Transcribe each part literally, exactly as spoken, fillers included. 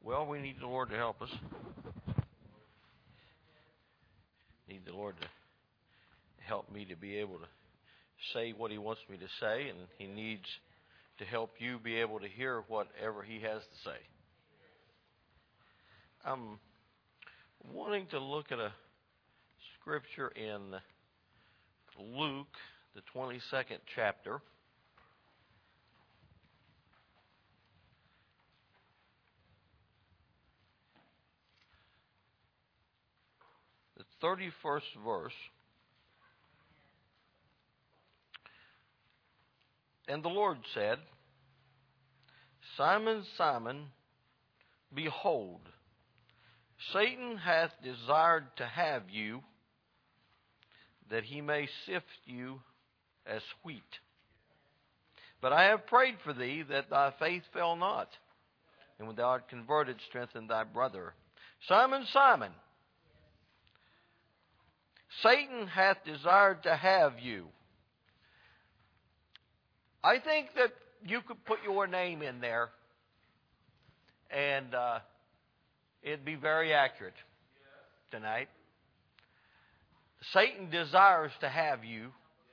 Well, we need the Lord to help us. Need the Lord to help me to be able to say what He wants me to say, and He needs to help you be able to hear whatever He has to say. I'm wanting to look at a scripture in Luke, the twenty-second chapter. The thirty-first verse. And the Lord said, Simon, Simon, behold, Satan hath desired to have you, that he may sift you as wheat. But I have prayed for thee, that thy faith fail not. And when thou art converted, strengthen thy brother. Simon, Simon, Satan hath desired to have you. I think that you could put your name in there, and uh, it'd be very accurate tonight. Satan desires to have you.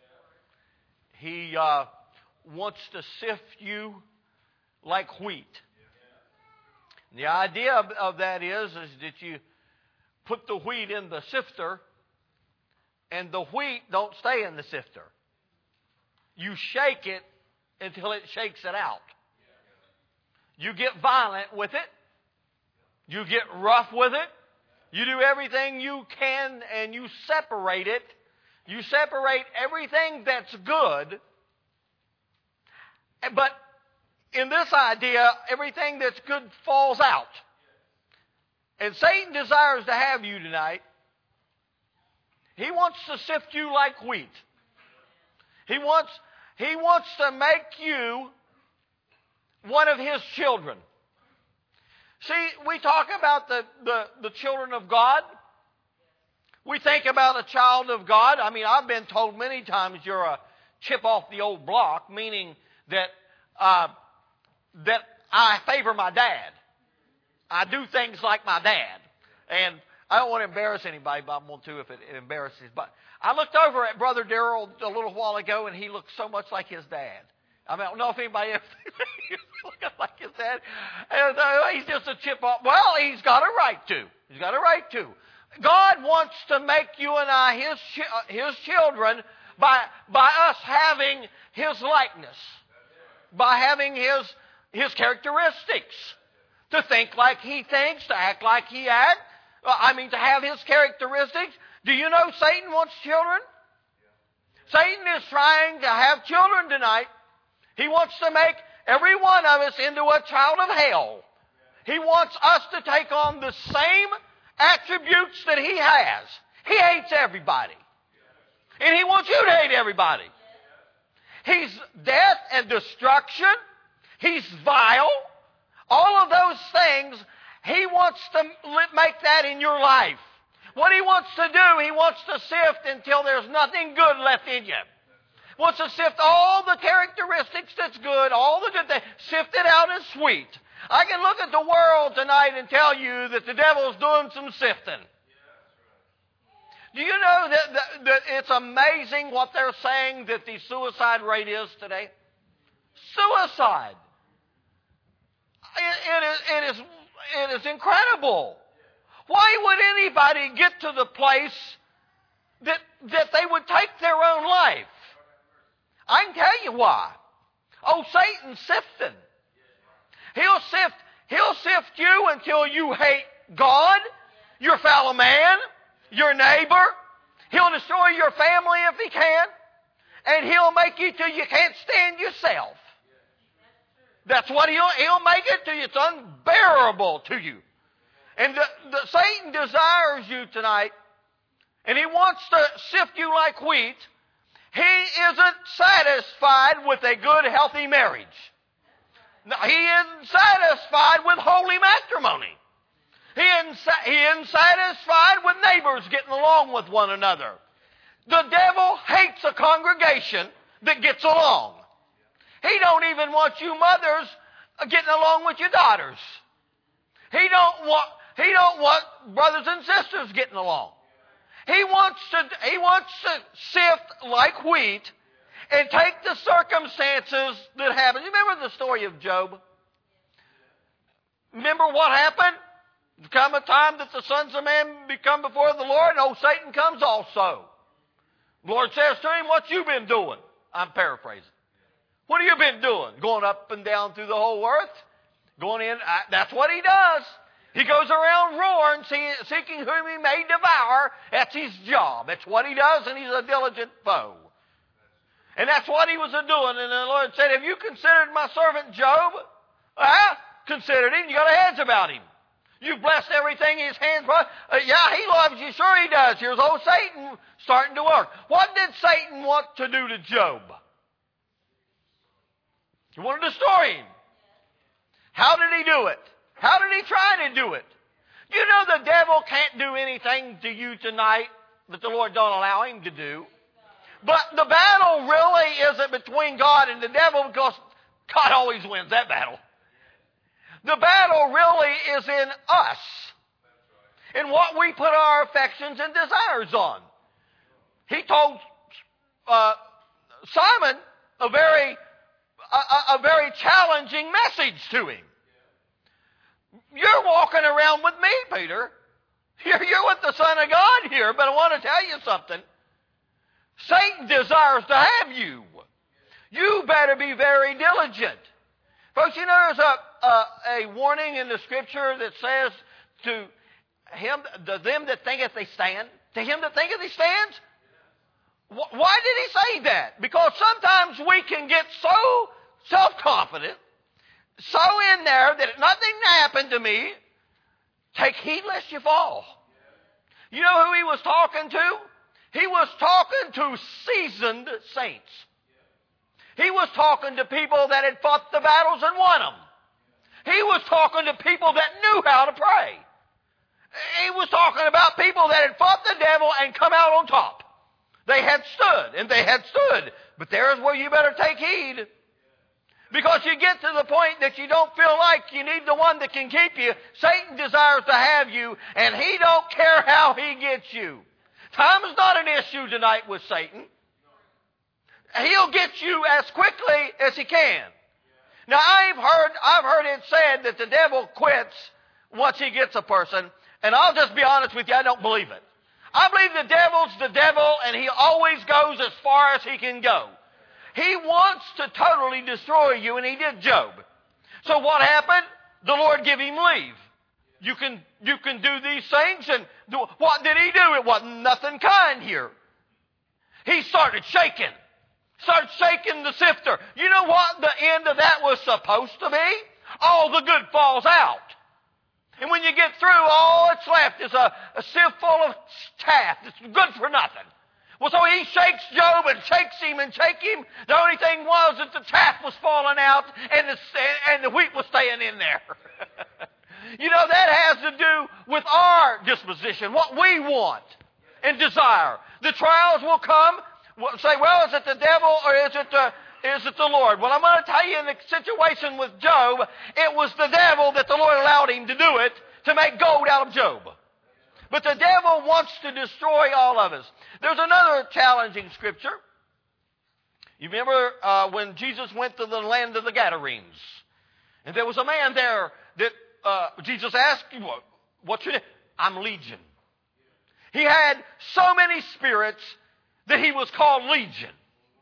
He uh, wants to sift you like wheat. The idea of, of that is, is that you put the wheat in the sifter, and the wheat don't stay in the sifter. You shake it until it shakes it out. You get violent with it. You get rough with it. You do everything you can, and you separate it. You separate everything that's good. But in this idea, everything that's good falls out. And Satan desires to have you tonight. He wants to sift you like wheat. He wants, he wants to make you one of his children. See, we talk about the, the, the children of God. We think about a child of God. I mean, I've been told many times you're a chip off the old block, meaning that uh, that I favor my dad. I do things like my dad. And I don't want to embarrass anybody, but I'm going to if it, it embarrasses. But I looked over at Brother Darrell a little while ago, and he looked so much like his dad. I mean, I don't know if anybody ever looking like his dad. And uh, he's just a chip off. Well, he's got a right to. He's got a right to. God wants to make you and I his his children by by us having his likeness, by having his his characteristics, to think like he thinks, to act like he acts. I mean, to have his characteristics. Do you know Satan wants children? Satan is trying to have children tonight. He wants to make every one of us into a child of hell. He wants us to take on the same attributes that he has. He hates everybody. And he wants you to hate everybody. He's death and destruction. He's vile. All of those things, he wants to make that in your life. What he wants to do, he wants to sift until there's nothing good left in you. Wants to sift all the characteristics that's good, all the good things, sift it out as sweet. I can look at the world tonight and tell you that the devil's doing some sifting. Do you know that, that, that it's amazing what they're saying that the suicide rate is today? Suicide. It, it, is, it, is, it is incredible. Why would anybody get to the place that, that they would take their own life? I can tell you why. Oh, Satan's sifting. He'll sift, he'll sift you until you hate God, your fellow man, your neighbor. He'll destroy your family if he can. And he'll make you till you can't stand yourself. That's what he'll, he'll make it to you. It's unbearable to you. And the, the, Satan desires you tonight, and he wants to sift you like wheat. He isn't satisfied with a good, healthy marriage. No, he isn't satisfied with holy matrimony. He isn't, he isn't satisfied with neighbors getting along with one another. The devil hates a congregation that gets along. He don't even want you mothers getting along with your daughters. He don't want, he don't want brothers and sisters getting along. He wants to, he wants to sift like wheat and take the circumstances that happen. You remember the story of Job? Remember what happened? There come a time that the sons of man become before the Lord, and old Satan comes also. The Lord says to him, what you been doing? I'm paraphrasing. What have you been doing? Going up and down through the whole earth? Going in, I, that's what he does. He goes around roaring, see, seeking whom he may devour. That's his job. That's what he does, and he's a diligent foe. And that's what he was doing. And the Lord said, have you considered my servant Job? I considered him. You got a hedge about him. You've blessed everything his hands brought. Uh, yeah, he loves you. Sure he does. Here's old Satan starting to work. What did Satan want to do to Job? He wanted to destroy him. How did he do it? How did he try to do it? You know the devil can't do anything to you tonight that the Lord don't allow him to do. But the battle really isn't between God and the devil, because God always wins that battle. The battle really is in us, in what we put our affections and desires on. He told uh, Simon a very, a, a very challenging message to him. You're walking around with me, Peter. You're, you're with the Son of God here, but I want to tell you something. Satan desires to have you. You better be very diligent. Folks, you know there's a, a, a warning in the Scripture that says to him, to them that thinketh they stand, to him that thinketh he stands. Why did he say that? Because sometimes we can get so self-confident, so in there that nothing happened to me. Take heed lest you fall. You know who he was talking to? He was talking to seasoned saints. He was talking to people that had fought the battles and won them. He was talking to people that knew how to pray. He was talking about people that had fought the devil and come out on top. They had stood, and they had stood. But there's where you better take heed. Because you get to the point that you don't feel like you need the one that can keep you. Satan desires to have you, and he don't care how he gets you. Time is not an issue tonight with Satan. He'll get you as quickly as he can. Now, I've heard, I've heard it said that the devil quits once he gets a person, and I'll just be honest with you, I don't believe it. I believe the devil's the devil, and he always goes as far as he can go. He wants to totally destroy you, and he did Job. So what happened? The Lord gave him leave. You can, you can do these things, and do, what did he do? It wasn't nothing kind here. He started shaking. Started shaking the sifter. You know what the end of that was supposed to be? All the good falls out. And when you get through, all that's left is a, a sieve full of chaff. It's good for nothing. Well, so he shakes Job and shakes him and shakes him. The only thing was that the chaff was falling out and the, and the wheat was staying in there. You know, that has to do with our disposition, what we want and desire. The trials will come. We'll say, well, is it the devil or is it the, is it the Lord? Well, I'm going to tell you in the situation with Job, it was the devil that the Lord allowed him to do it to make gold out of Job. But the devil wants to destroy all of us. There's another challenging scripture. You remember uh, when Jesus went to the land of the Gadarenes. And there was a man there that uh, Jesus asked, what, what's your name? I'm Legion. He had so many spirits that he was called Legion.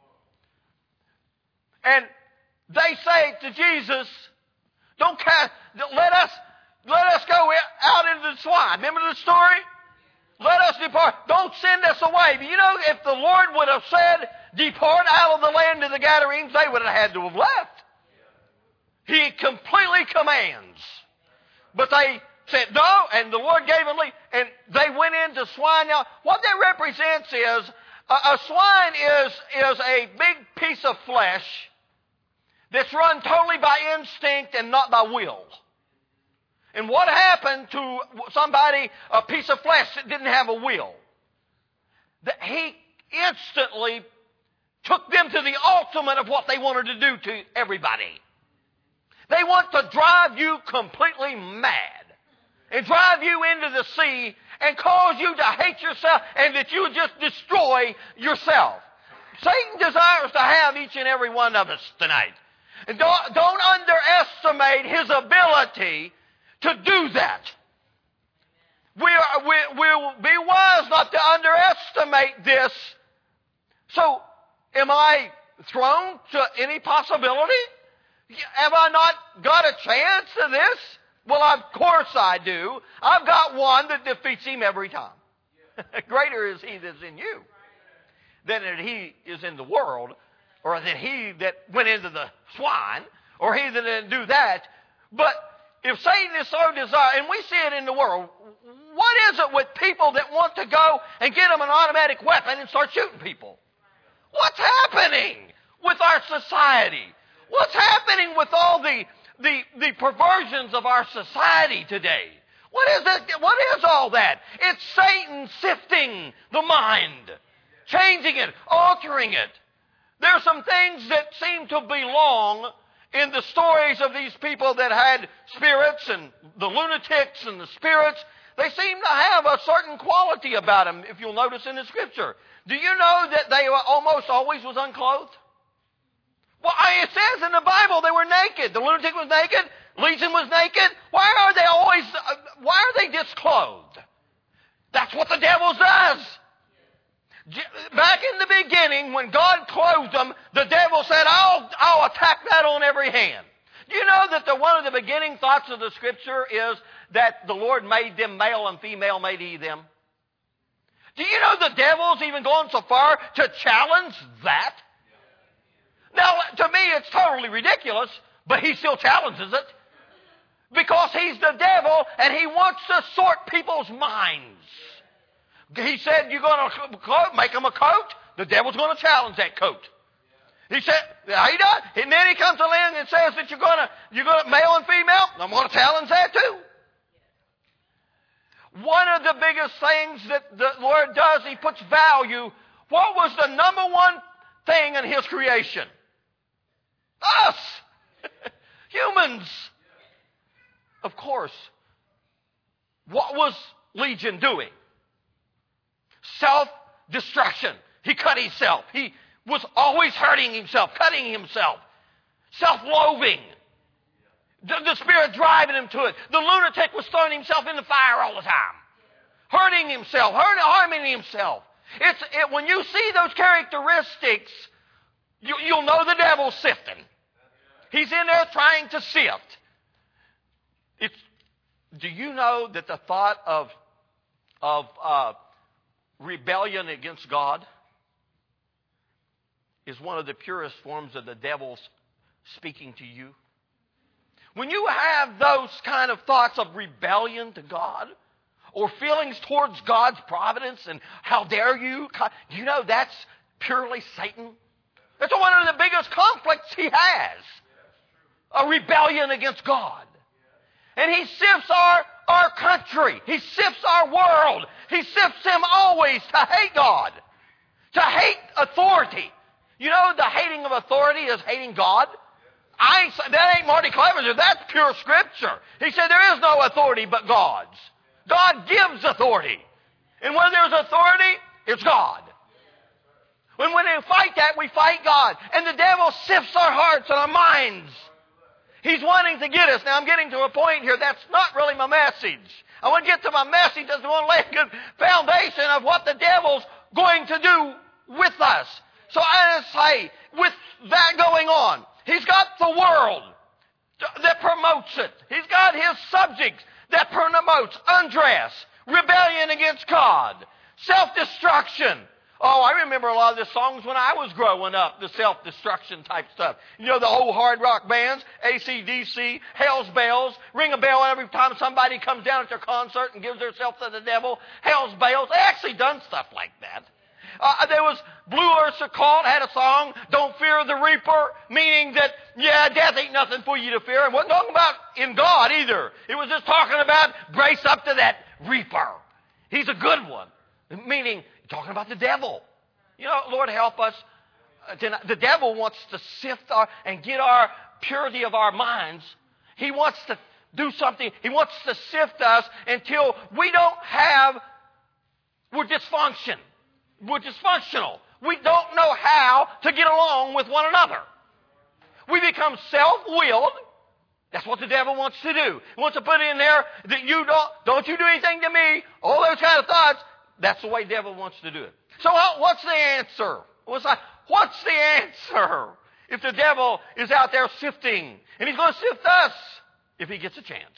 And they say to Jesus, don't cast, let us, let us go out into the swine. Remember the story? Let us depart. Don't send us away. But you know, if the Lord would have said, depart out of the land of the Gadarenes, they would have had to have left. He completely commands. But they said no, and the Lord gave them leave. And they went into swine. Now, what that represents is, a, a swine is, is a big piece of flesh that's run totally by instinct and not by will. And what happened to somebody, a piece of flesh that didn't have a will? That he instantly took them to the ultimate of what they wanted to do to everybody. They want to drive you completely mad. and drive you into the sea and cause you to hate yourself and that you would just destroy yourself. Satan desires to have each and every one of us tonight. And don't, don't underestimate his ability to do that. We are, we, we'll be wise not to underestimate this. So, am I thrown to any possibility? Have I not got a chance to this? Well, of course I do. I've got one that defeats him every time. Greater is he that's in you than that he is in the world, or that he that went into the swine, or he that didn't do that. But if Satan is so desirous, and we see it in the world, what is it with people that want to go and get them an automatic weapon and start shooting people? What's happening with our society? What's happening with all the, the, the perversions of our society today? What is it? What is all that? It's Satan sifting the mind, changing it, altering it. There are some things that seem to belong in the stories of these people that had spirits and the lunatics and the spirits. They seem to have a certain quality about them, if you'll notice in the Scripture. Do you know that they almost always was unclothed? Well, it says in the Bible they were naked. The lunatic was naked. Legion was naked. Why are they always, uh, why are they disclothed? That's what the devil does. Back in the beginning, when God clothed them, the devil said, I'll, I'll attack that on every hand. Do you know that the, one of the beginning thoughts of the Scripture is that the Lord made them male and female, made he them? Do you know the devil's even going so far to challenge that? Now, to me, it's totally ridiculous, but he still challenges it. Because he's the devil, and he wants to sort people's minds. He said, you're going to make them a coat? The devil's going to challenge that coat. He said, yeah, he does. And then he comes along and says that you're going to, you're going to, male and female, I'm going to challenge that too. One of the biggest things that the Lord does, he puts value. What was the number one thing in his creation? Us. Humans. Of course. What was Legion doing? Self-destruction. He cut himself. He was always hurting himself, cutting himself. Self-loathing. The, the Spirit driving him to it. The lunatic was throwing himself in the fire all the time. Hurting himself, hurt, harming himself. It's, it, when you see those characteristics, you, you'll know the devil's sifting. He's in there trying to sift. It's, do you know that the thought of, of uh, rebellion against God is one of the purest forms of the devil's speaking to you? When you have those kind of thoughts of rebellion to God, or feelings towards God's providence and how dare you, do you know that's purely Satan? That's one of the biggest conflicts he has. A rebellion against God. And he sifts our, our country. He sifts our world. He sifts them always to hate God. To hate authority. You know the hating of authority is hating God? I ain't, that ain't Marty Clevenger. That's pure Scripture. He said there is no authority but God's. God gives authority. And when there's authority, it's God. When, when we fight that, we fight God. And the devil sifts our hearts and our minds. He's wanting to get us. Now, I'm getting to a point here. That's not really my message. I want to get to my message. I want to lay a good foundation of what the devil's going to do with us. So I say, with that going on, he's got the world that promotes it. He's got his subjects that promotes undress, rebellion against God, self-destruction. Oh, I remember a lot of the songs when I was growing up, the self-destruction type stuff. You know, the old hard rock bands, A C D C, Hell's Bells, ring a bell every time somebody comes down at their concert and gives themselves to the devil. Hell's Bells. They actually done stuff like that. Uh, there was Blue Ursa Cult had a song, Don't Fear the Reaper, meaning that, yeah, death ain't nothing for you to fear. It wasn't talking about in God either. It was just talking about brace up to that Reaper. He's a good one. Meaning, talking about the devil. You know, Lord help us. The devil wants to sift our and get our purity of our minds. He wants to do something. He wants to sift us until we don't have, we're dysfunction. We're dysfunctional. We don't know how to get along with one another. We become self-willed. That's what the devil wants to do. He wants to put in there that you don't, don't you do anything to me, all those kind of thoughts. That's the way the devil wants to do it. So what's the answer? What's the, what's the answer if the devil is out there sifting? And he's going to sift us if he gets a chance.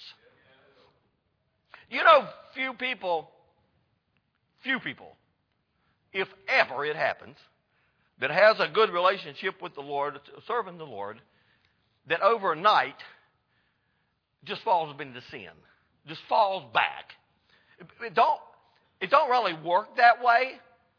You know, few people, few people, if ever it happens, that has a good relationship with the Lord, serving the Lord, that overnight just falls into sin, just falls back. It, it don't, it don't really work that way.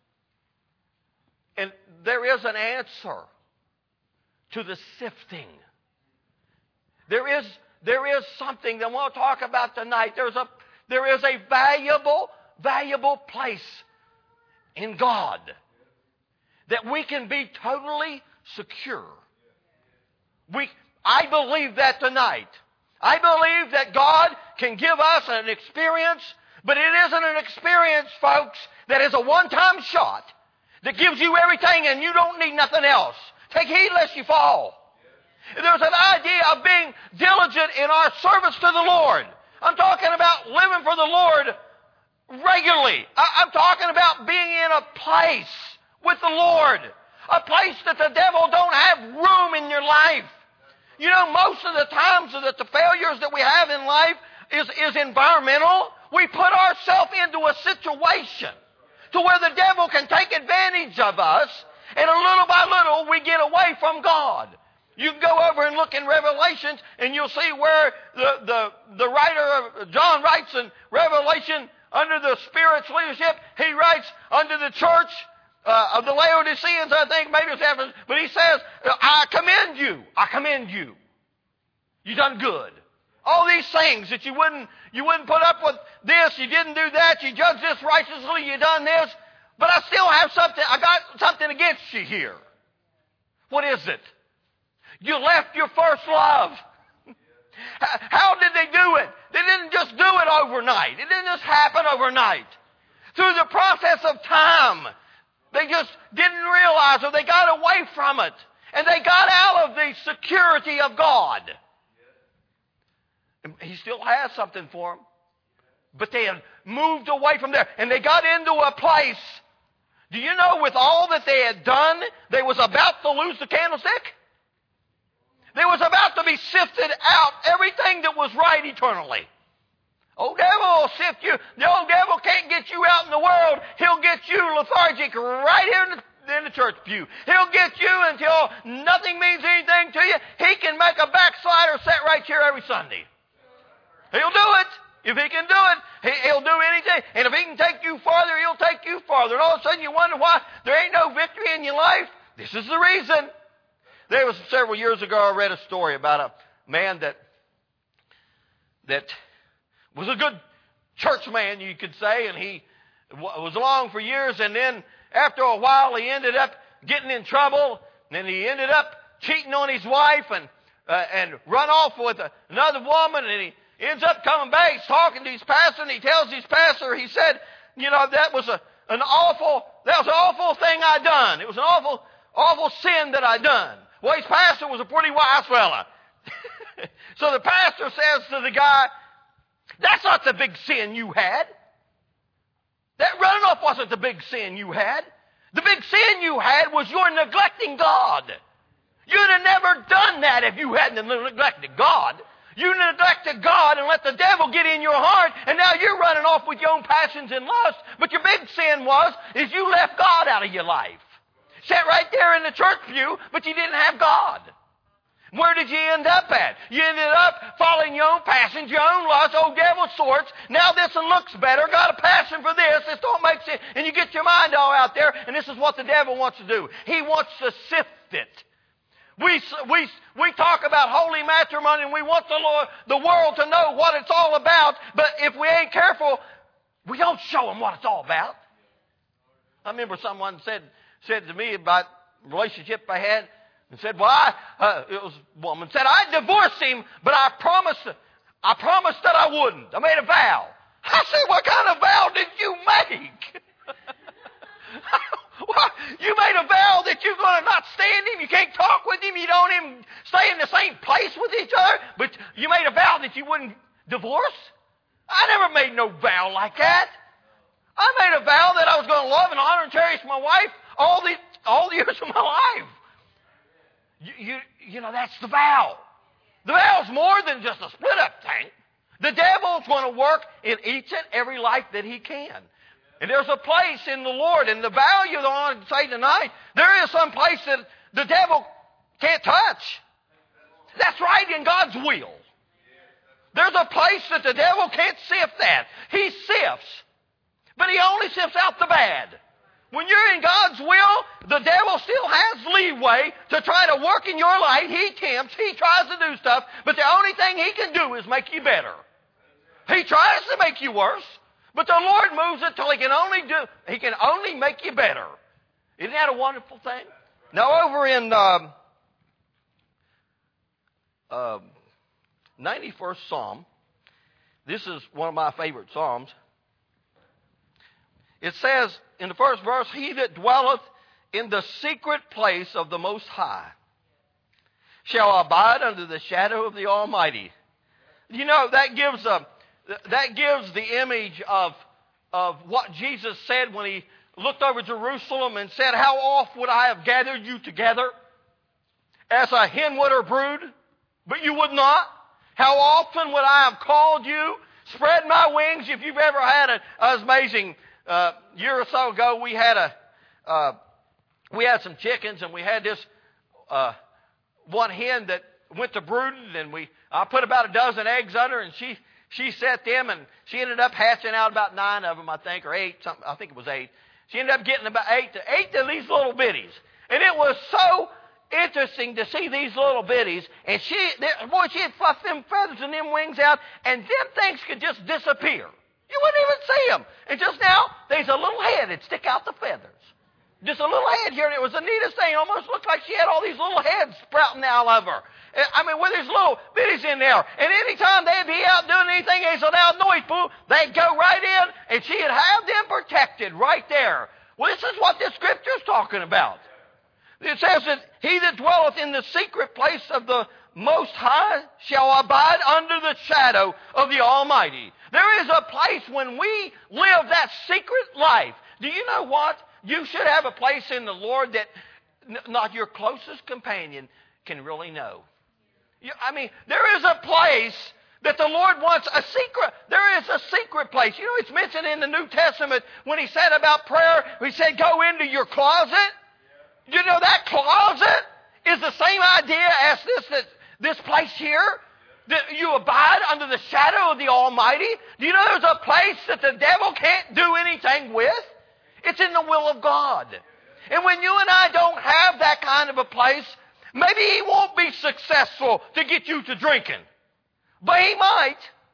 And there is an answer to the sifting. There is, there is something that I want to talk about tonight. There's a, there is a valuable, valuable place in God that we can be totally secure. We, I believe that tonight. I believe that God can give us an experience, but it isn't an experience, folks, that is a one-time shot that gives you everything and you don't need nothing else. Take heed lest you fall. There's an idea of being diligent in our service to the Lord. I'm talking about living for the Lord regularly. I'm talking about being in a place with the Lord. A place that the devil don't have room in your life. You know, most of the times that the failures that we have in life is, is environmental. We put ourselves into a situation to where the devil can take advantage of us, and a little by little we get away from God. You can go over and look in Revelations, and you'll see where the, the, the writer, of John writes in Revelation, under the Spirit's leadership, he writes under the church uh, of the Laodiceans, I think, maybe it's after, but he says, I commend you. I commend you. You done good. All these things that you wouldn't, you wouldn't put up with this, you didn't do that, you judged this righteously, you done this, but I still have something, I got something against you here. What is it? You left your first love. How did they do it? They didn't just do it overnight. It didn't just happen overnight. Through the process of time, they just didn't realize, or they got away from it. And they got out of the security of God. He still has something for them. But they had moved away from there. And they got into a place. Do you know, with all that they had done, they was about to lose the candlestick? They was about to be sifted out, everything that was right eternally. Old devil will sift you. The old devil can't get you out in the world. He'll get you lethargic right here in the, in the church pew. He'll get you until nothing means anything to you. He can make a backslider sit right here every Sunday. He'll do it. If he can do it, he, he'll do anything. And if he can take you farther, he'll take you farther. And all of a sudden you wonder why there ain't no victory in your life. This is the reason. There was several years ago, I read a story about a man that that was a good church man, you could say, and he was along for years, and then after a while he ended up getting in trouble, and then he ended up cheating on his wife and uh, and run off with a, another woman, and he ends up coming back. He's talking to his pastor, and he tells his pastor, he said, you know, that was a, an awful, that was an awful thing I done. It was an awful, awful sin that I done. Well, his pastor was a pretty wise fella. So the pastor says to the guy, that's not the big sin you had. That running off wasn't the big sin you had. The big sin you had was your neglecting God. You'd have never done that if you hadn't neglected God. You neglected God and let the devil get in your heart, and now you're running off with your own passions and lust. But your big sin was, is you left God out of your life. Sat right there in the church pew, but you didn't have God. Where did you end up at? You ended up following your own passions, your own lusts, old devil sorts. Now this one looks better. Got a passion for this. This don't make sense. And you get your mind all out there, and this is what the devil wants to do. He wants to sift it. We, we, we talk about holy matrimony, and we want the Lord, the world to know what it's all about, but if we ain't careful, we don't show them what it's all about. I remember someone said, said to me about a relationship I had, and said, well, I, uh, it was a woman, said, I divorced him, but I promised, I promised that I wouldn't. I made a vow. I said, what kind of vow did you make? Well, you made a vow that you're going to not stand him. You can't talk with him. You don't even stay in the same place with each other. But you made a vow that you wouldn't divorce. I never made no vow like that. I made a vow that I was going to love and honor and cherish my wife all the all the years of my life. You, you, you know, that's the vow. The vow is more than just a split-up thing. The devil's going to work in each and every life that he can. And there's a place in the Lord, and the value that I want to say tonight, there is some place that the devil can't touch. That's right, in God's will. There's a place that the devil can't sift at. He sifts, but he only sifts out the bad. When you're in God's will, the devil still has leeway to try to work in your life. He tempts, he tries to do stuff, but the only thing he can do is make you better. He tries to make you worse. But the Lord moves it till He can only do, He can only make you better. Isn't that a wonderful thing? Now over in um, uh, ninety-first Psalm, this is one of my favorite Psalms. It says in the first verse, He that dwelleth in the secret place of the Most High shall abide under the shadow of the Almighty. You know, that gives a That gives the image of, of what Jesus said when He looked over Jerusalem and said, how oft would I have gathered you together as a hen would her brood, but you would not? How often would I have called you, spread my wings? If you've ever had a, it was amazing, uh, a year or so ago we had a, uh, we had some chickens and we had this uh, one hen that went to brooding, and we I put about a dozen eggs under, and she She set them, and she ended up hatching out about nine of them, I think, or eight. Something, I think it was eight. She ended up getting about eight to eight of these little bitties. And it was so interesting to see these little bitties. And she, boy, she had fluffed them feathers and them wings out, and them things could just disappear. You wouldn't even see them. And just now, there's a little head that'd stick out the feathers. Just a little head here, and it was the neatest thing. It almost looked like she had all these little heads sprouting out of her. I mean, with these little bitties in there. And any time they'd be out doing anything, it's a loud noise, boo, they'd go right in, and she'd have them protected right there. Well, this is what this Scripture's talking about. It says that he that dwelleth in the secret place of the Most High shall abide under the shadow of the Almighty. There is a place when we live that secret life. Do you know what? You should have a place in the Lord that not your closest companion can really know. You, I mean, there is a place that the Lord wants a secret. There is a secret place. You know, it's mentioned in the New Testament when He said about prayer, He said, go into your closet. You know, that closet is the same idea as this, that, this place here. That you abide under the shadow of the Almighty. Do you know there's a place that the devil can't do anything with? It's in the will of God. And when you and I don't have that kind of a place, maybe he won't be successful to get you to drinking. But he might.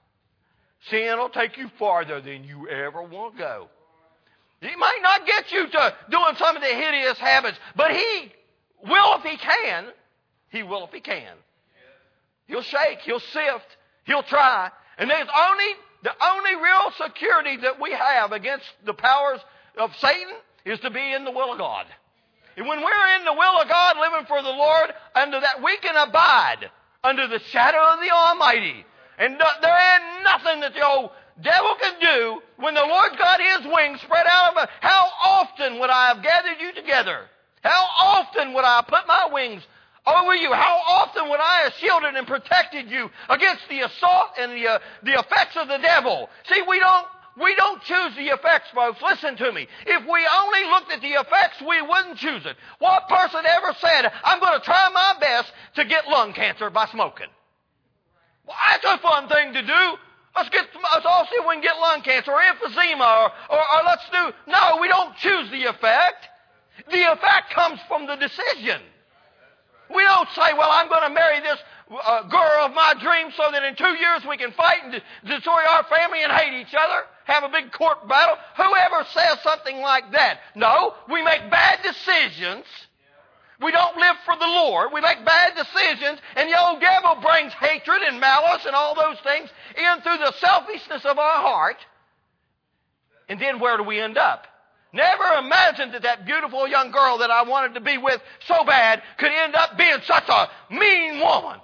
Sin will take you farther than you ever want to go. He might not get you to doing some of the hideous habits, but he will if he can. He will if he can. He'll shake, he'll sift, he'll try. And there's only the only real security that we have against the powers of Satan is to be in the will of God. And when we're in the will of God, living for the Lord, under that we can abide under the shadow of the Almighty. And there ain't nothing that the old devil can do when the Lord's got His wings spread out of it. How often would I have gathered you together? How often would I have put my wings over you? How often would I have shielded and protected you against the assault and the uh, the effects of the devil? See, we don't we don't choose the effects, folks. Listen to me. If we only looked at the effects, we wouldn't choose it. What person ever said, I'm going to try my best to get lung cancer by smoking? Well, that's a fun thing to do. Let's get let's all see if we can get lung cancer or emphysema or, or, or let's do. No, we don't choose the effect. The effect comes from the decision. We don't say, well, I'm going to marry this uh, girl of my dreams so that in two years we can fight and destroy our family and hate each other, have a big court battle. Whoever says something like that? No, we make bad decisions We don't live for the Lord. We make bad decisions, and the old devil brings hatred and malice and all those things in through the selfishness of our heart. And then where do we end up? Never imagined that that beautiful young girl that I wanted to be with so bad could end up being such a mean woman.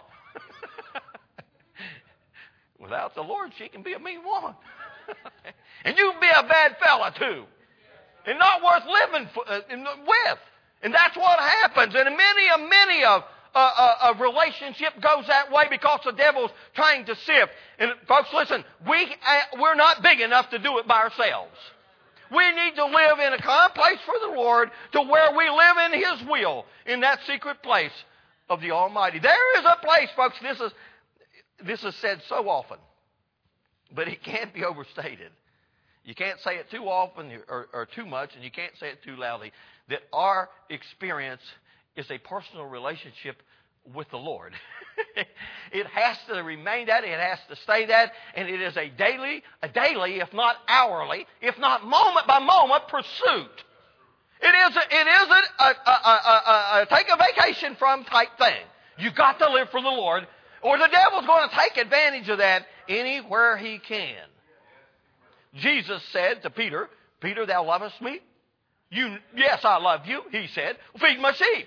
Without the Lord, she can be a mean woman. And you can be a bad fella too. And not worth living for, uh, with. And that's what happens. And many, a many of a uh, uh, uh, relationship goes that way because the devil's trying to sift. And folks, listen, we, uh, we're not big enough to do it by ourselves. We need to live in a calm place for the Lord to where we live in His will, in that secret place of the Almighty. There is a place, folks, this is, this is said so often, but it can't be overstated. You can't say it too often or, or too much, and you can't say it too loudly, that our experience is a personal relationship with the Lord. It has to remain that. It has to stay that. And it is a daily, a daily, if not hourly, if not moment by moment pursuit. It isn't, it isn't a, a, a, a, a take a vacation from type thing. You've got to live for the Lord, or the devil's going to take advantage of that anywhere he can. Jesus said to Peter, Peter, thou lovest me? You, yes, I love you. He said, feed my sheep.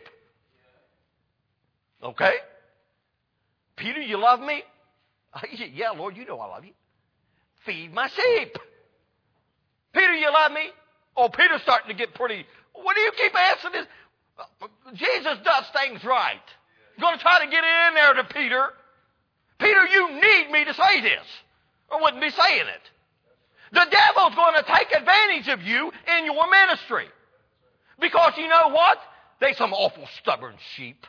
Okay? Peter, you love me? Yeah, Lord, you know I love you. Feed my sheep. Peter, you love me? Oh, Peter's starting to get pretty, what do you keep asking this? Jesus does things right. You're going to try to get in there to Peter. Peter, you need me to say this, or wouldn't be saying it. The devil's going to take advantage of you in your ministry. Because you know what? They're some awful stubborn sheep.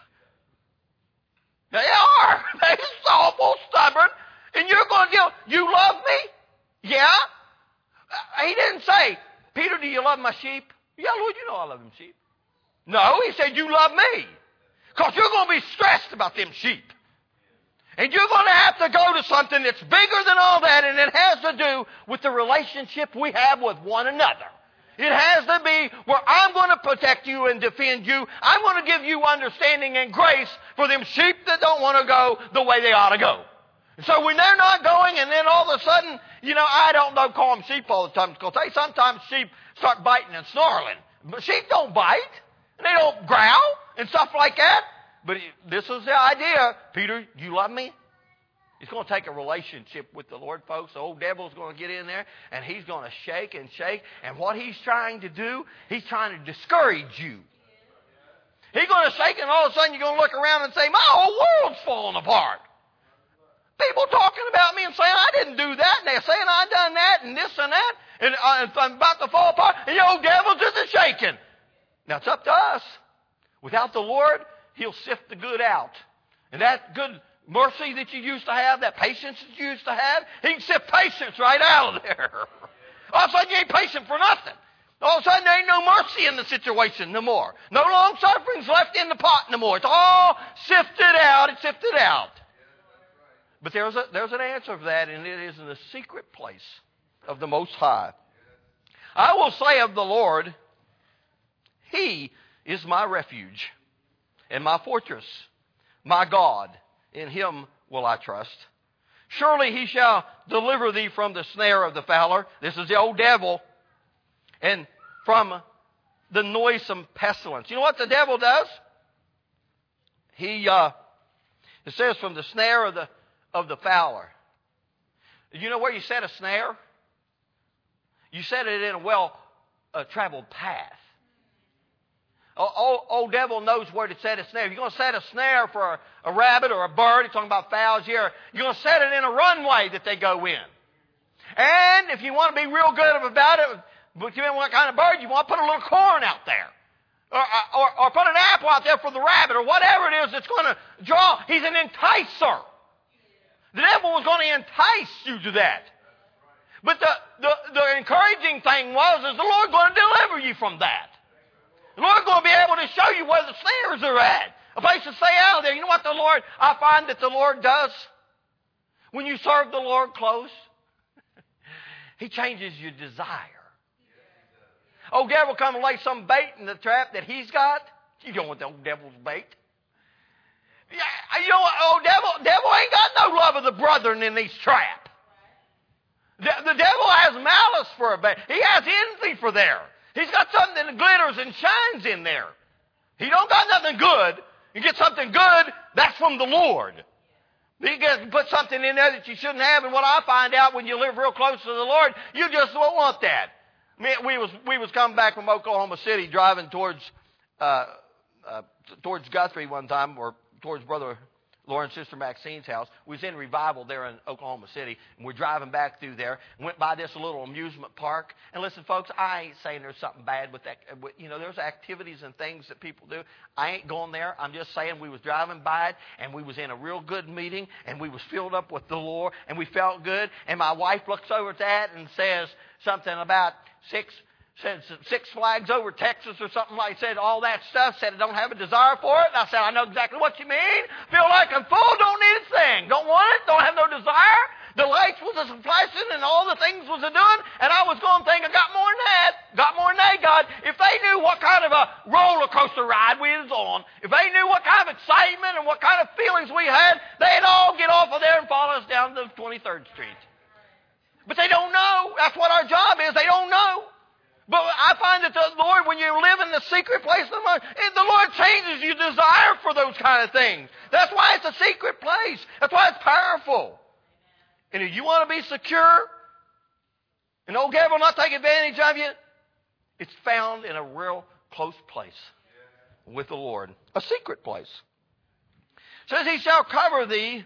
They are. They're awful stubborn. And you're going to deal, you love me? Yeah? He didn't say, Peter, do you love my sheep? Yeah, Lord, you know I love them sheep. No, he said, you love me. Because you're going to be stressed about them sheep. And you're going to have to go to something that's bigger than all that, and it has to do with the relationship we have with one another. It has to be where I'm going to protect you and defend you. I'm going to give you understanding and grace for them sheep that don't want to go the way they ought to go. So when they're not going, and then all of a sudden, you know, I don't know, call them sheep all the time, because they sometimes sheep start biting and snarling. But sheep don't bite, and they don't growl and stuff like that. But this is the idea. Peter, you love me? It's going to take a relationship with the Lord, folks. The old devil's going to get in there, and he's going to shake and shake. And what he's trying to do, he's trying to discourage you. He's going to shake, and all of a sudden you're going to look around and say, my whole world's falling apart. People talking about me and saying, I didn't do that. And they're saying, I done that and this and that. And I'm about to fall apart. And the old devil's just shaking. Now, it's up to us. Without the Lord, He'll sift the good out. And that good mercy that you used to have, that patience that you used to have, He can sift patience right out of there. All of a sudden, you ain't patient for nothing. All of a sudden, there ain't no mercy in the situation no more. No long suffering's left in the pot no more. It's all sifted out. It's sifted out. But there's a, there's an answer for that, and it is in the secret place of the Most High. I will say of the Lord, He is my refuge and my fortress, my God. In Him will I trust. Surely He shall deliver thee from the snare of the fowler. This is the old devil. And from the noisome pestilence. You know what the devil does? He, uh, it says from the snare of the of the fowler. You know where you set a snare? You set it in a well-traveled path. Old, old devil knows where to set a snare. If you're going to set a snare for a, a rabbit or a bird, he's talking about fowls here, you're going to set it in a runway that they go in. And if you want to be real good about it, depending on what kind of bird, you want to put a little corn out there. Or, or, or put an apple out there for the rabbit, or whatever it is that's going to draw. He's an enticer. The devil was going to entice you to that. But the, the, the encouraging thing was, is the Lord going to deliver you from that. The Lord's going to be able to show you where the snares are at. A place to stay out of there. You know what the Lord, I find that the Lord does? When you serve the Lord close, He changes your desire. Oh, devil come and lay some bait in the trap that he's got. You don't want the old devil's bait. Yeah, you know what? Oh, devil, devil ain't got no love of the brethren in these traps. The, the devil has malice for a bait. He has envy for there. He's got something that glitters and shines in there. He don't got nothing good. You get something good, that's from the Lord. You can put something in there that you shouldn't have, and what I find out when you live real close to the Lord, you just won't want that. We was we was coming back from Oklahoma City, driving towards uh, uh, towards Guthrie one time, or towards Brother Lauren's sister Maxine's house. We was in revival there in Oklahoma City, and we're driving back through there, and went by this little amusement park. And listen, folks, I ain't saying there's something bad with that. You know, there's activities and things that people do. I ain't going there. I'm just saying we was driving by it, and we was in a real good meeting, and we was filled up with the Lord, and we felt good. And my wife looks over at that and says something about six Said Six Flags over Texas or something like that. Said all that stuff. Said I don't have a desire for it. And I said, I know exactly what you mean. Feel like I'm full. Don't need a thing. Don't want it. Don't have no desire. The lights was a flashing and all the things was a doing. And I was going to think I got more than that. Got more than they got. If they knew what kind of a roller coaster ride we was on, if they knew what kind of excitement and what kind of feelings we had, they'd all get off of there and follow us down to twenty-third Street. But they don't know. That's what our job is. They don't know. But I find that the Lord, when you live in the secret place of the Lord, the Lord changes your desire for those kind of things. That's why it's a secret place. That's why it's powerful. And if you want to be secure, and old devil will not take advantage of you, it's found in a real close place with the Lord. A secret place. It says, He shall cover thee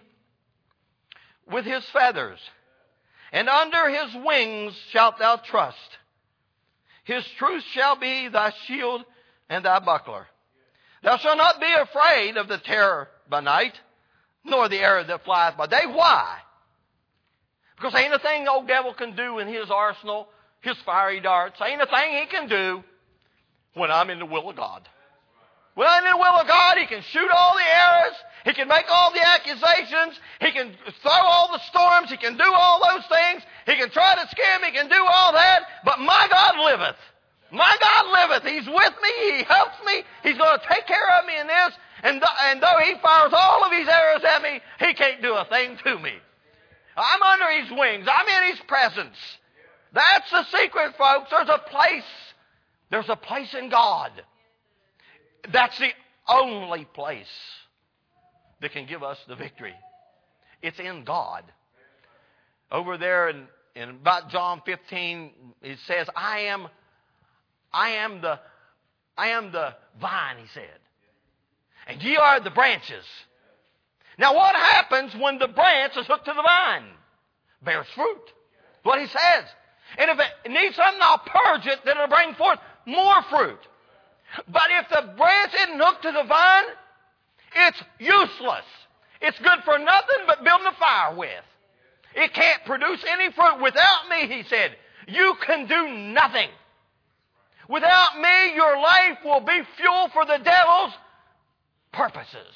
with His feathers, and under His wings shalt thou trust. His truth shall be thy shield and thy buckler. Thou shalt not be afraid of the terror by night, nor the arrow that flieth by day. Why? Because ain't a thing the old devil can do in his arsenal, his fiery darts. Ain't a thing he can do when I'm in the will of God. When I'm in the will of God, he can shoot all the arrows. He can make all the accusations. He can throw all the storms. He can do all those things. He can try to scam. He can do all that. But my God liveth. My God liveth. He's with me. He helps me. He's going to take care of me in this. And, th- and though He fires all of His arrows at me, He can't do a thing to me. I'm under His wings. I'm in His presence. That's the secret, folks. There's a place. There's a place in God. That's the only place that can give us the victory. It's in God. Over there in, in about John fifteen, it says, I am, I am the, I am the vine, He said. And ye are the branches. Now what happens when the branch is hooked to the vine? Bears fruit. That's what He says. And if it needs something, I'll purge it, then it'll bring forth more fruit. But if the branch isn't hooked to the vine, it's useless. It's good for nothing but building a fire with. It can't produce any fruit. Without me, He said, you can do nothing. Without me, your life will be fuel for the devil's purposes.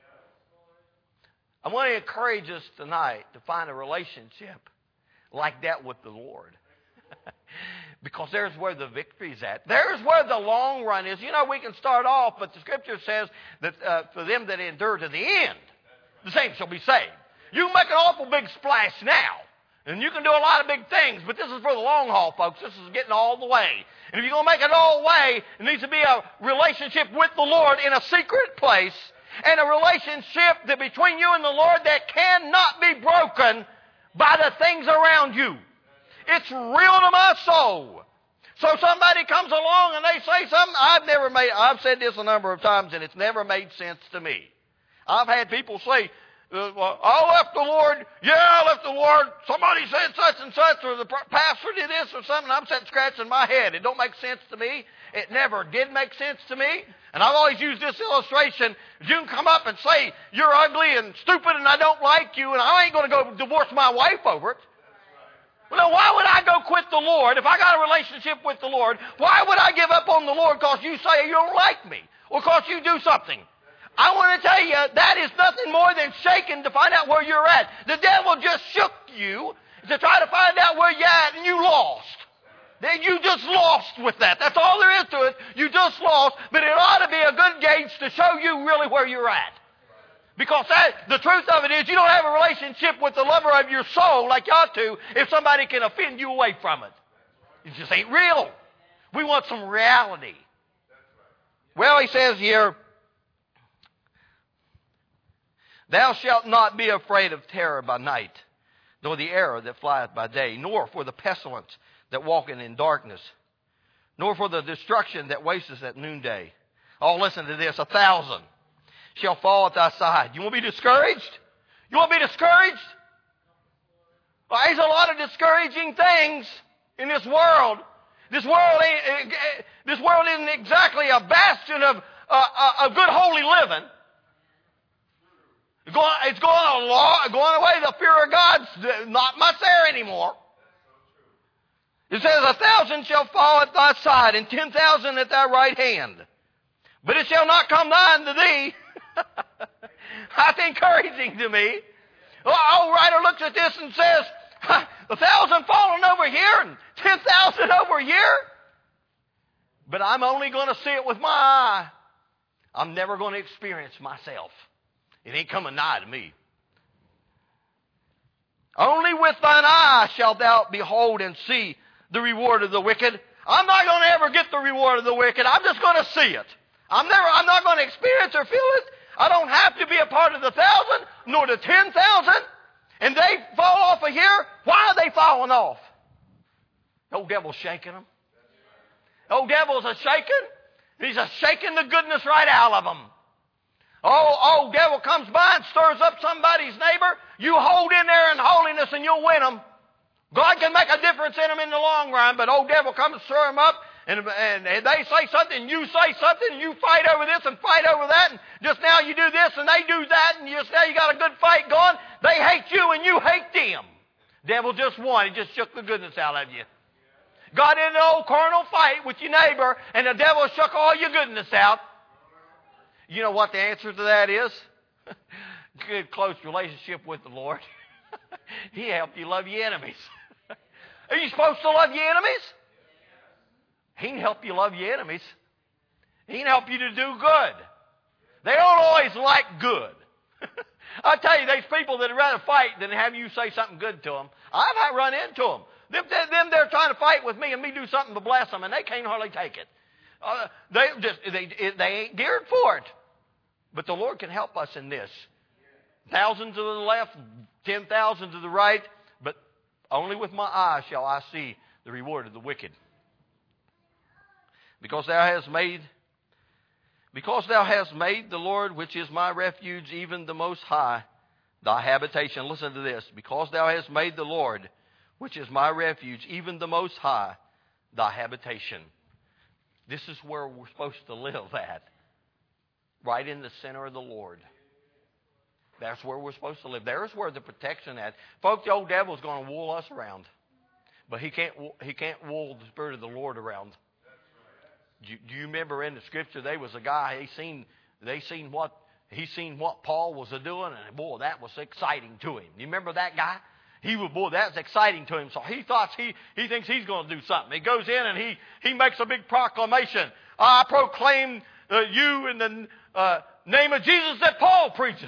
I want to encourage us tonight to find a relationship like that with the Lord. Because there's where the victory's at. There's where the long run is. You know, we can start off, but the Scripture says that uh, for them that endure to the end, the same shall be saved. You can make an awful big splash now, and you can do a lot of big things, but this is for the long haul, folks. This is getting all the way. And if you're going to make it all the way, it needs to be a relationship with the Lord in a secret place, and a relationship that between you and the Lord that cannot be broken by the things around you. It's real to my soul. So somebody comes along and they say something, I've never made, I've said this a number of times and it's never made sense to me. I've had people say, uh, well, I left the Lord, yeah, I left the Lord, somebody said such and such, or the pastor did this or something, I'm sitting scratching my head. It don't make sense to me. It never did make sense to me. And I've always used this illustration. You can come up and say, you're ugly and stupid and I don't like you, and I ain't going to go divorce my wife over it. Well, now, why would I go quit the Lord if I got a relationship with the Lord? Why would I give up on the Lord because you say you don't like me or because you do something? I want to tell you, that is nothing more than shaking to find out where you're at. The devil just shook you to try to find out where you're at, and you lost. Then you just lost with that. That's all there is to it. You just lost. But it ought to be a good gauge to show you really where you're at. Because that, the truth of it is you don't have a relationship with the lover of your soul like you ought to if somebody can offend you away from it. It just ain't real. We want some reality. Well, he says here, thou shalt not be afraid of terror by night, nor the arrow that flieth by day, nor for the pestilence that walketh in darkness, nor for the destruction that wasteth at noonday. Oh, listen to this. A thousand shall fall at thy side. You want to be discouraged? You want to be discouraged? Well, there's a lot of discouraging things in this world. This world ain't, this world isn't exactly a bastion of uh, a good holy living. It's going, it's going, along, going away. The fear of God's not much there anymore. It says, a thousand shall fall at thy side, and ten thousand at thy right hand. But it shall not come nigh unto thee. That's encouraging to me. Well, our writer looks at this and says, a thousand falling over here and ten thousand over here. But I'm only going to see it with my eye. I'm never going to experience myself. It ain't coming nigh to me. Only with thine eye shalt thou behold and see the reward of the wicked. I'm not going to ever get the reward of the wicked. I'm just going to see it. I'm never. I'm not going to experience or feel it. I don't have to be a part of the thousand, nor the ten thousand. And they fall off of here. Why are they falling off? The old devil's shaking them. The old devil's a shaking. He's a shaking the goodness right out of them. Oh, old devil comes by and stirs up somebody's neighbor. You hold in there in holiness and you'll win them. God can make a difference in them in the long run, but old devil comes and stir them up. And, and they say something, you say something, and you fight over this and fight over that, and just now you do this and they do that, and just now you got a good fight going. They hate you and you hate them. Devil just won. He just shook the goodness out of you. Got in an old carnal fight with your neighbor, and the devil shook all your goodness out. You know what the answer to that is? Good, close relationship with the Lord. He helped you love your enemies. Are you supposed to love your enemies? He can help you love your enemies. He can help you to do good. They don't always like good. I tell you, there's people that would rather fight than have you say something good to them. I've run into them. Them, them they're trying to fight with me and me do something to bless them, and they can't hardly take it. Uh, they just they they ain't geared for it. But the Lord can help us in this. Thousand to the left, ten thousand to the right, but only with my eyes shall I see the reward of the wicked. Because thou hast made, because thou hast made the Lord, which is my refuge, even the Most High, thy habitation. Listen to this. Because thou hast made the Lord, which is my refuge, even the Most High, thy habitation. This is where we're supposed to live at. Right in the center of the Lord. That's where we're supposed to live. There's where the protection is. Folks, the old devil's going to wool us around. But he can't, he can't wool the Spirit of the Lord around. Do you, do you remember in the Scripture there was a guy, he seen, they seen what, he seen what Paul was doing, and boy, that was exciting to him. You remember that guy? He was, boy, that's exciting to him. So he thought he, he thinks he's going to do something. He goes in and he, he makes a big proclamation. I proclaim uh, you in the uh, name of Jesus that Paul preaches.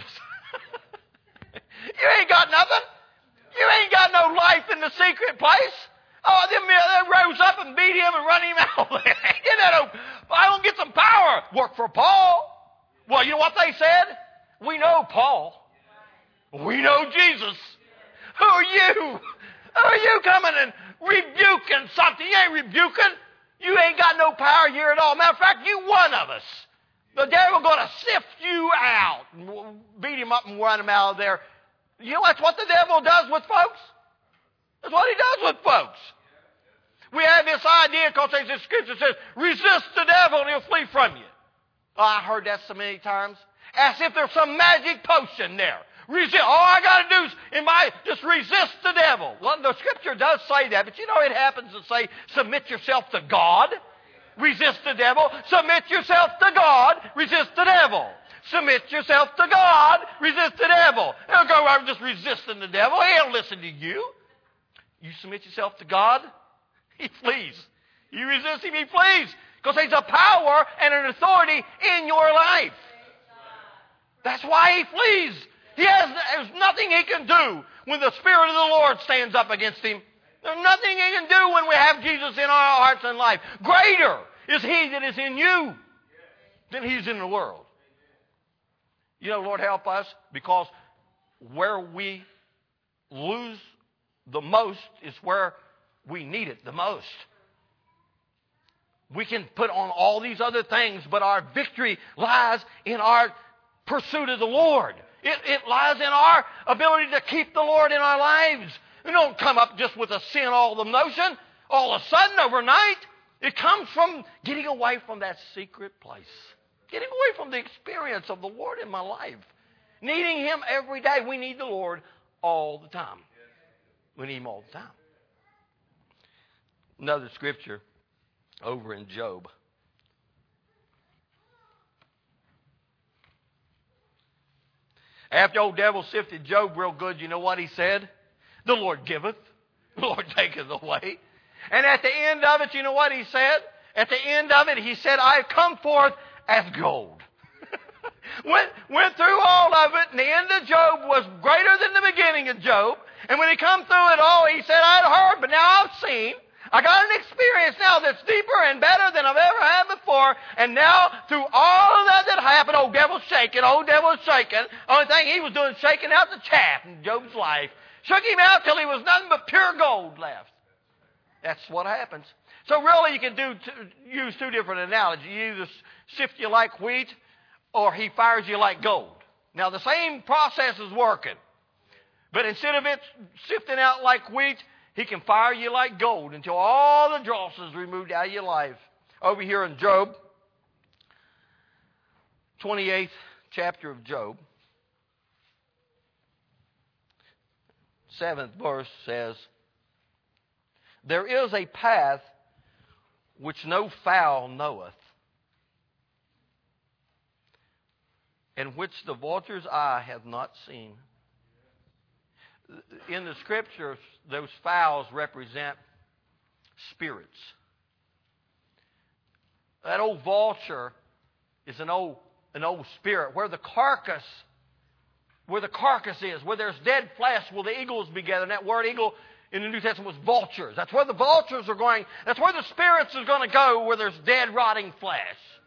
You ain't got nothing. You ain't got no life in the secret place. Oh, them they rose up and beat him and run him out there. You know, I don't get some power. Work for Paul. Well, you know what they said? We know Paul. We know Jesus. Who are you? Who are you coming and rebuking something? You ain't rebuking. You ain't got no power here at all. Matter of fact, you one of us. The devil going to sift you out. Beat him up and run him out of there. You know that's what the devil does with folks? That's what he does with folks. We have this idea because the Scripture says, resist the devil and he'll flee from you. Oh, I heard that so many times. As if there's some magic potion there. Resist. All I got to do is in my, just resist the devil. Well, the Scripture does say that, but you know it happens to say, submit yourself to God. Resist the devil. Submit yourself to God. Resist the devil. Submit yourself to God. Resist the devil. Don't go around just resisting the devil. He don't listen to you. You submit yourself to God, He flees. You resist him, he flees. Because there's a power and an authority in your life. That's why he flees. He has, there's nothing he can do when the Spirit of the Lord stands up against him. There's nothing he can do when we have Jesus in our hearts and life. Greater is he that is in you than he's in the world. You know, Lord, help us, because where we lose the most is where we need it the most. We can put on all these other things, but our victory lies in our pursuit of the Lord. It, it lies in our ability to keep the Lord in our lives. We don't come up just with a sin all the notion, all of a sudden overnight. It comes from getting away from that secret place. Getting away from the experience of the Lord in my life. Needing Him every day. We need the Lord all the time. We need Him all the time. Another scripture over in Job. After old devil sifted Job real good, you know what he said? The Lord giveth, the Lord taketh away. And at the end of it, you know what he said? At the end of it, he said, I have come forth as gold. went, went through all of it, and the end of Job was greater than the beginning of Job. And when he come through it all, he said, I'd heard, but now I've seen. I got an experience now that's deeper and better than I've ever had before. And now, through all of that that happened, old devil's shaking, old devil's shaking. Only thing he was doing is shaking out the chaff in Job's life. Shook him out till he was nothing but pure gold left. That's what happens. So really you can do t- use two different analogies. You either sift you like wheat or he fires you like gold. Now the same process is working. But instead of it sifting out like wheat, he can fire you like gold until all the dross is removed out of your life. Over here in Job, twenty-eighth chapter of Job, seventh verse says, there is a path which no fowl knoweth, and which the vulture's eye hath not seen. In the Scriptures, those fowls represent spirits. That old vulture is an old, an old spirit. Where the carcass, where the carcass is, where there's dead flesh, will the eagles be gathered. And that word eagle in the New Testament was vultures. That's where the vultures are going. That's where the spirits are going to go, where there's dead, rotting flesh.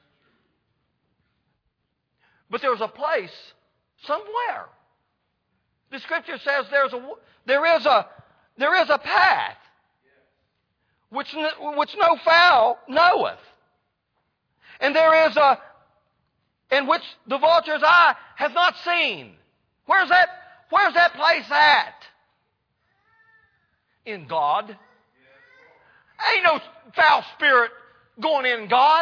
But there's a place somewhere. The Scripture says there's a, there is a, there is a path which, which no fowl knoweth. And there is a, in which the vulture's eye has not seen. Where's that, where's that place at? In God. Ain't no foul spirit going in God.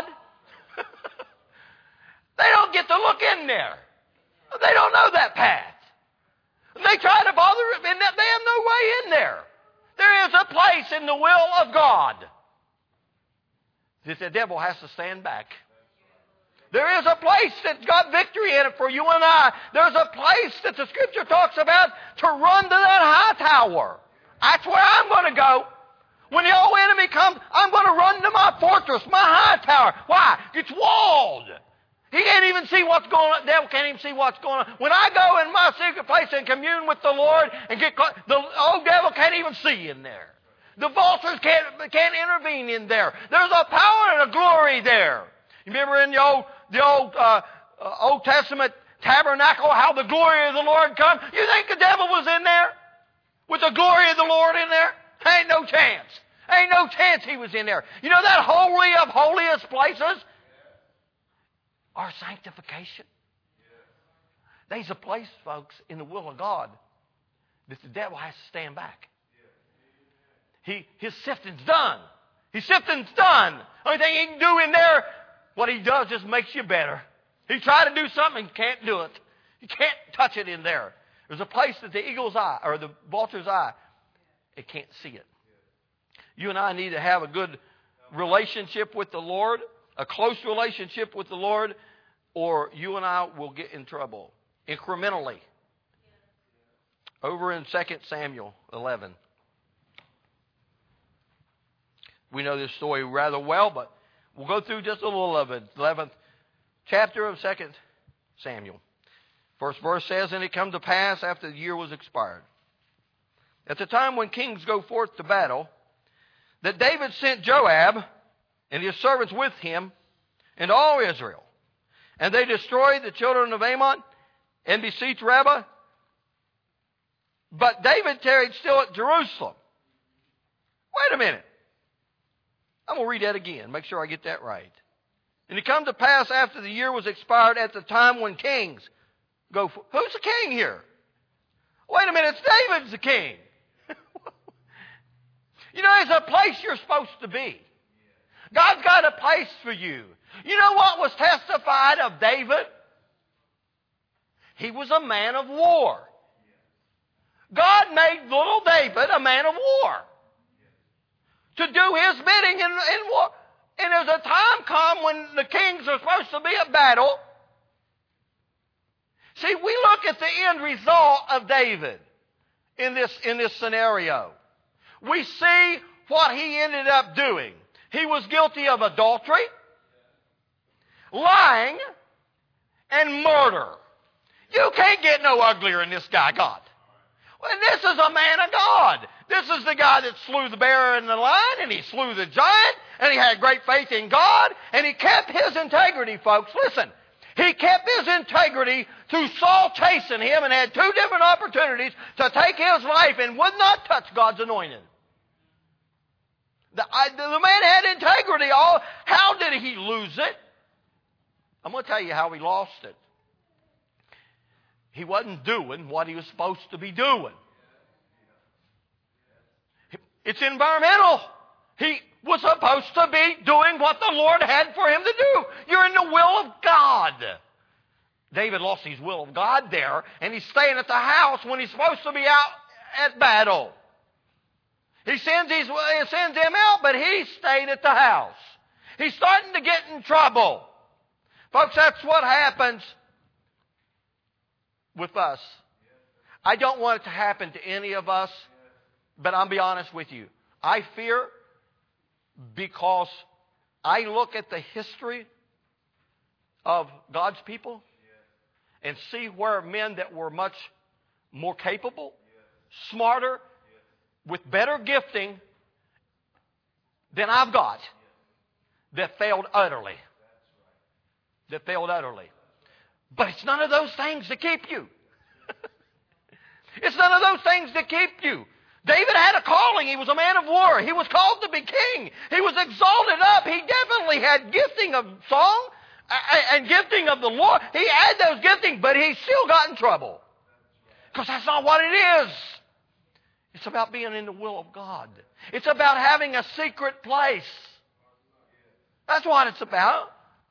They don't get to look in there. They don't know that path. They try to bother it, and they have no way in there. There is a place in the will of God that the devil has to stand back. There is a place that's got victory in it for you and I. There's a place that the Scripture talks about to run to that high tower. That's where I'm going to go. When the old enemy comes, I'm going to run to my fortress, my high tower. Why? It's walled. He can't even see what's going on. The devil can't even see what's going on. When I go in my secret place and commune with the Lord and get caught, the old devil can't even see in there. The vultures can't, can't intervene in there. There's a power and a glory there. You remember in the old, the old, uh, uh, Old Testament tabernacle how the glory of the Lord come? You think the devil was in there with the glory of the Lord in there? Ain't no chance. Ain't no chance he was in there. You know that holy of holiest places? Our sanctification. There's a place, folks, in the will of God that the devil has to stand back. He, his sifting's done. His sifting's done. Only thing he can do in there, what he does just makes you better. He tried to do something and can't do it. You can't touch it in there. There's a place that the eagle's eye, or the vulture's eye, it can't see it. You and I need to have a good relationship with the Lord, a close relationship with the Lord, or you and I will get in trouble incrementally. Over in Second Samuel eleven. We know this story rather well, but we'll go through just a little of it. eleventh chapter of Second Samuel. First verse says, "And it come to pass after the year was expired, at the time when kings go forth to battle, that David sent Joab and his servants with him and all Israel. And they destroyed the children of Ammon and besieged Rabbah. But David tarried still at Jerusalem." Wait a minute. I'm going to read that again. Make sure I get that right. "And it come to pass after the year was expired, at the time when kings go for..." Who's the king here? Wait a minute. It's David's the king. You know, there's a place you're supposed to be. God's got a place for you. You know what was testified of David? He was a man of war. God made little David a man of war to do his bidding in, in war. And there's a time come when the kings are supposed to be at battle. See, we look at the end result of David in this, in this scenario. We see what he ended up doing. He was guilty of adultery, lying, and murder. You can't get no uglier than this guy got. Well, this is a man of God. This is the guy that slew the bear and the lion, and he slew the giant, and he had great faith in God, and he kept his integrity, folks. Listen, he kept his integrity through Saul chasing him and had two different opportunities to take his life and would not touch God's anointed. The, I, the man had integrity. All, how did he lose it? I'm going to tell you how he lost it. He wasn't doing what he was supposed to be doing. It's environmental. He was supposed to be doing what the Lord had for him to do. You're in the will of God. David lost his will of God there, and he's staying at the house when he's supposed to be out at battle. He sends, his, he sends him out, but he stayed at the house. He's starting to get in trouble. Folks, that's what happens with us. I don't want it to happen to any of us, but I'll be honest with you. I fear because I look at the history of God's people and see where men that were much more capable, smarter, with better gifting than I've got, that failed utterly. That failed utterly. But it's none of those things that keep you. It's none of those things that keep you. David had a calling. He was a man of war. He was called to be king. He was exalted up. He definitely had gifting of song and gifting of the Lord. He had those giftings, but he still got in trouble. Because that's not what it is. It's about being in the will of God. It's about having a secret place. That's what it's about.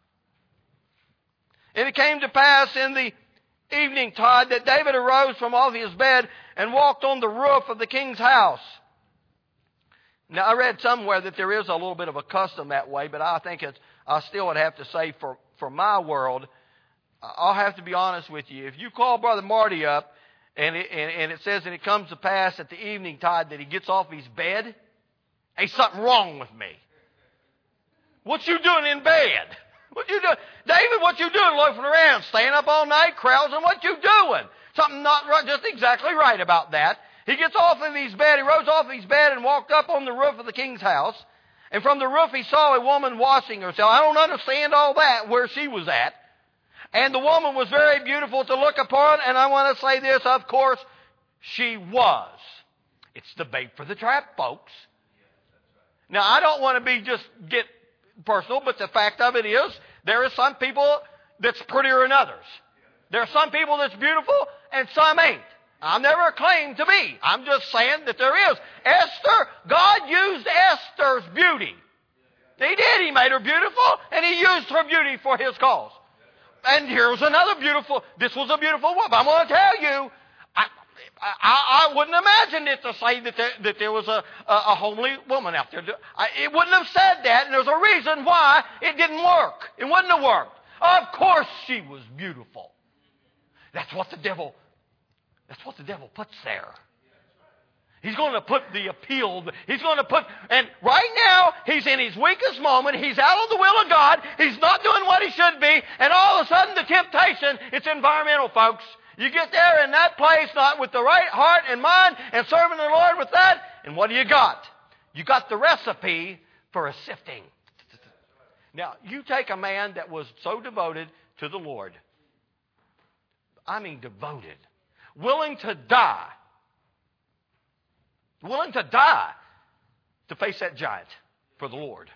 And it came to pass in the evening tide that David arose from off his bed and walked on the roof of the king's house. Now, I read somewhere that there is a little bit of a custom that way, but I think it's, I still would have to say for, for my world, I'll have to be honest with you. If you call Brother Marty up, And it, and, and it says, and it comes to pass at the evening tide that he gets off his bed, ain't something wrong with me. What you doing in bed? What you doing? David, what you doing loafing around, staying up all night, carousing? What you doing? Something not right, just exactly right about that. He gets off of his bed, he rose off his bed and walked up on the roof of the king's house. And from the roof he saw a woman washing herself. I don't understand all that, where she was at. And the woman was very beautiful to look upon. And I want to say this, of course, she was. It's the bait for the trap, folks. Now, I don't want to be just get personal, but the fact of it is, there are some people that's prettier than others. There are some people that's beautiful and some ain't. I've never claimed to be. I'm just saying that there is. Esther, God used Esther's beauty. He did. He made her beautiful, and he used her beauty for his cause. And here's another beautiful, this was a beautiful woman. I'm going to tell you, I, I, I wouldn't imagine it to say that there, that there was a, a, a homely woman out there. I, it wouldn't have said that, and there's a reason why it didn't work. It wouldn't have worked. Of course she was beautiful. That's what the devil, that's what the devil puts there. He's going to put the appeal, he's going to put, and right now, he's in his weakest moment. He's out of the will of God. He's not doing what he should be. And all of a sudden, the temptation, it's environmental, folks. You get there in that place, not with the right heart and mind, and serving the Lord with that. And what do you got? You got the recipe for a sifting. Now, you take a man that was so devoted to the Lord. I mean devoted. Willing to die. Willing to die to face that giant for the Lord.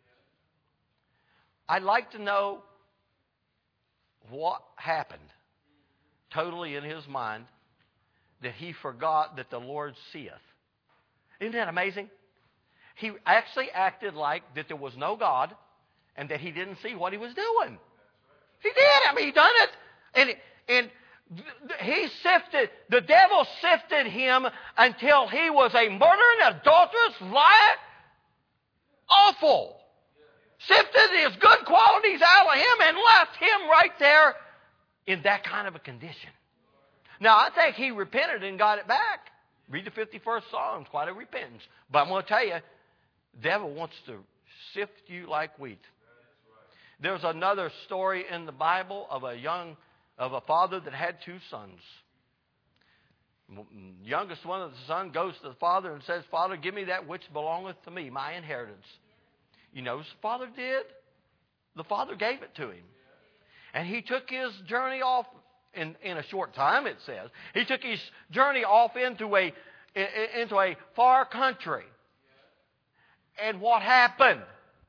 I'd like to know what happened totally in his mind that he forgot that the Lord seeth. Isn't that amazing? He actually acted like that there was no God and that he didn't see what he was doing. He did. I mean, he done it. And, and he sifted, the devil sifted him until he was a murdering, adulterous, liar. Awful. Sifted his good qualities out of him and left him right there in that kind of a condition. Now, I think he repented and got it back. Read the fifty-first Psalm. It's quite a repentance. But I'm going to tell you, the devil wants to sift you like wheat. There's another story in the Bible of a young, of a father that had two sons. The youngest one of the son goes to the father and says, Father, give me that which belongeth to me, my inheritance. You know what the father did? The father gave it to him. And he took his journey off in, in a short time, it says. He took his journey off into a, into a far country. And what happened?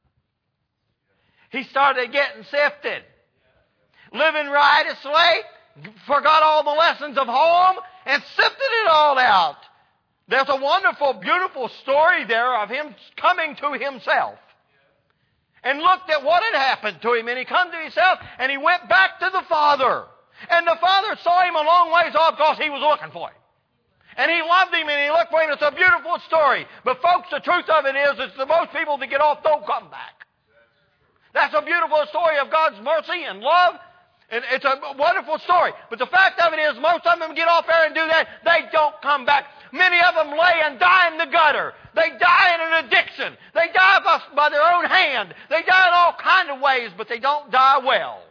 He started getting sifted. Living riotously, forgot all the lessons of home, and sifted it all out. There's a wonderful, beautiful story there of him coming to himself. And looked at what had happened to him. And he come to himself and he went back to the father. And the father saw him a long ways off because he was looking for him. And he loved him and he looked for him. It's a beautiful story. But folks, the truth of it is, it's the most people that get off don't come back. That's a beautiful story of God's mercy and love. And it's a wonderful story. But the fact of it is, most of them get off there and do that. They don't come back. Many of them lay and die in the gutter. They die in an addiction. They die by, by their own hand. They die in all kinds of ways, but they don't die well.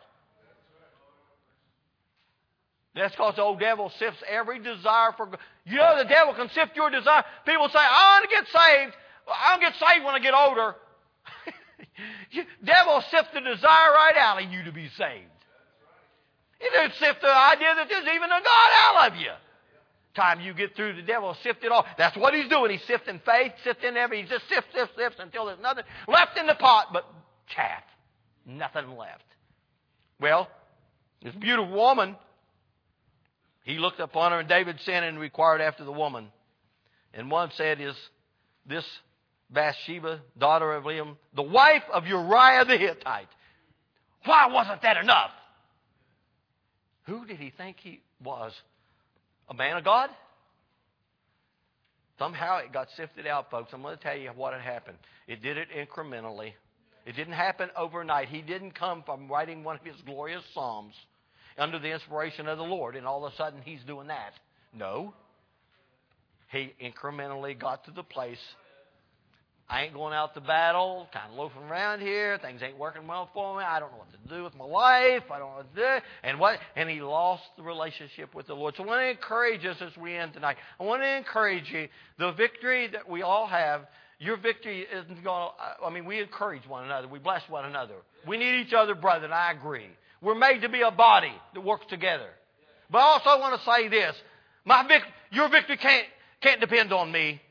That's because the old devil sifts every desire for God. You know the devil can sift your desire. People say, I want to get saved. I'll get saved when I get older. Devil sift the desire right out of you to be saved. He doesn't sift the idea that there's even a God out of you. Time you get through, the devil will sift it all. That's what he's doing. He's sifting faith, sifting everything. He just sifts, sifts, sifts until there's nothing left in the pot but chaff. Nothing left. Well, this beautiful woman, he looked upon her, and David sinned and inquired after the woman. And one said, is this Bathsheba, daughter of Eliam, the wife of Uriah the Hittite? Why wasn't that enough? Who did he think he was? A man of God? Somehow it got sifted out, folks. I'm going to tell you what had happened. It did it incrementally. It didn't happen overnight. He didn't come from writing one of his glorious psalms under the inspiration of the Lord, and all of a sudden he's doing that. No. He incrementally got to the place, I ain't going out to battle, kind of loafing around here, things ain't working well for me, I don't know what to do with my life, I don't know what to do, and what, and he lost the relationship with the Lord. So I want to encourage us as we end tonight. I want to encourage you, the victory that we all have, your victory isn't going to, I mean, we encourage one another, we bless one another. We need each other, brethren, I agree. We're made to be a body that works together. But I also want to say this, my vic- your victory can't, can't depend on me.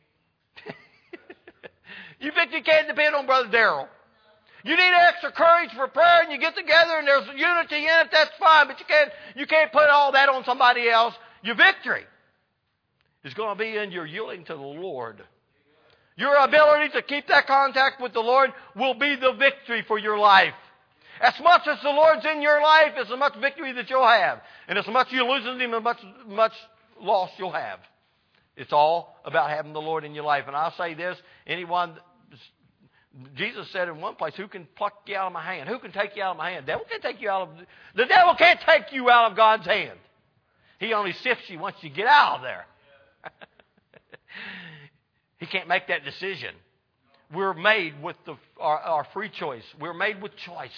Your victory can't depend on Brother Darrell. You need extra courage for prayer, and you get together, and there's unity in it. That's fine, but you can't you can't put all that on somebody else. Your victory is going to be in your yielding to the Lord. Your ability to keep that contact with the Lord will be the victory for your life. As much as the Lord's in your life, as much victory that you'll have, and as much you lose Him, as much much loss you'll have. It's all about having the Lord in your life. And I'll say this, anyone, Jesus said in one place, who can pluck you out of my hand? Who can take you out of my hand? The devil can't take you out of, the devil can't take you out of God's hand. He only sifts you once you get out of there. He can't make that decision. We're made with the our, our free choice. We're made with choice.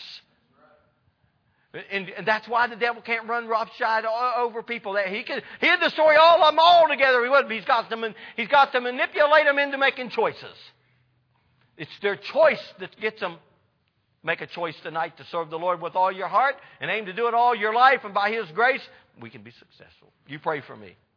And, and that's why the devil can't run roughshod over people. He could he'd destroy all of them all together. He wouldn't. He's got to, he's got to manipulate them into making choices. It's their choice that gets them. Make a choice tonight to serve the Lord with all your heart and aim to do it all your life. And by His grace, we can be successful. You pray for me.